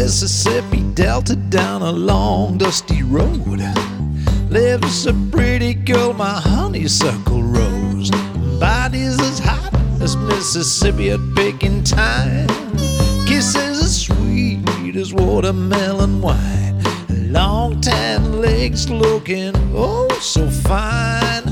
Mississippi Delta down a long dusty road lives a pretty girl, my honeysuckle rose. Body's as hot as Mississippi at baking time. Kisses as sweet as watermelon wine. Long tan legs looking oh so fine.